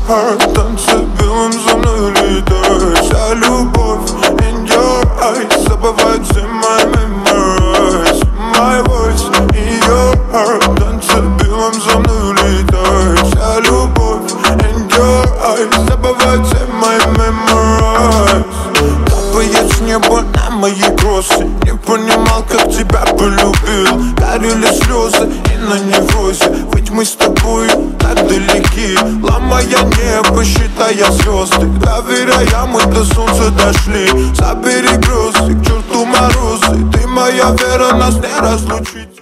heart, танцы белым за мной летают. Вся любовь in your eyes, забывать все my memories. My voice in your heart, танцы белым за мной летают. Вся любовь in your eyes, забывать все my memories. Капает с неба на мои кроссы, не понимал, как тебя полюбил. Горели слезы и на неврозе, ведь мы с тобой так далеки. Ломая небо, считая звезды, доверяя, мы до солнца дошли. Забери грозы, к черту морозы, ты моя вера, нас не разлучить.